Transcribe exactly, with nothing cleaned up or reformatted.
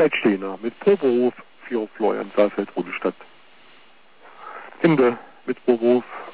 Leitsteiner mit Proberuf für Florian Saalfeld Rudestadt. Ende mit Proberuf